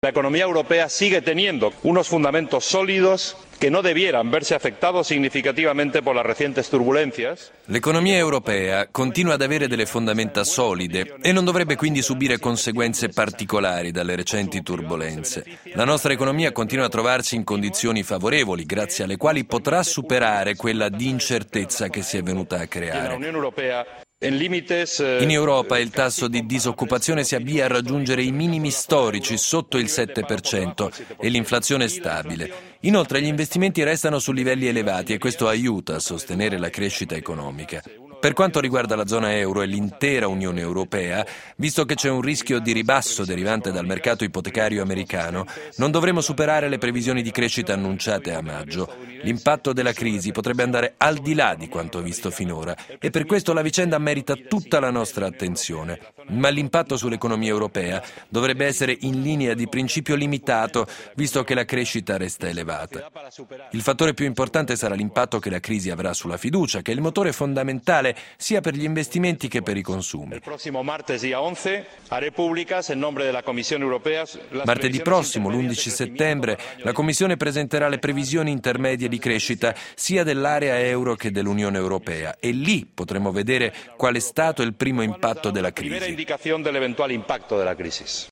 La economía europea sigue teniendo unos fundamentos sólidos que no debieran verse afectados significativamente por las recientes turbulencias. L'economia europea continua ad avere delle fondamenta solide e non dovrebbe quindi subire conseguenze particolari dalle recenti turbolenze. La nostra economia continua a trovarsi in condizioni favorevoli, grazie alle quali potrà superare quella di incertezza che si è venuta a creare. In Europa il tasso di disoccupazione si avvia a raggiungere i minimi storici sotto il 7% e l'inflazione è stabile. Inoltre gli investimenti restano su livelli elevati e questo aiuta a sostenere la crescita economica. Per quanto riguarda la zona euro e l'intera Unione Europea, visto che c'è un rischio di ribasso derivante dal mercato ipotecario americano, non dovremo superare le previsioni di crescita annunciate a maggio. L'impatto della crisi potrebbe andare al di là di quanto visto finora e per questo la vicenda merita tutta la nostra attenzione. Ma l'impatto sull'economia europea dovrebbe essere in linea di principio limitato, visto che la crescita resta elevata. Il fattore più importante sarà l'impatto che la crisi avrà sulla fiducia, che è il motore fondamentale sia per gli investimenti che per i consumi. Martedì prossimo, l'11 settembre, la Commissione presenterà le previsioni intermedie di crescita sia dell'area euro che dell'Unione Europea e lì potremo vedere qual è stato il primo impatto della crisi.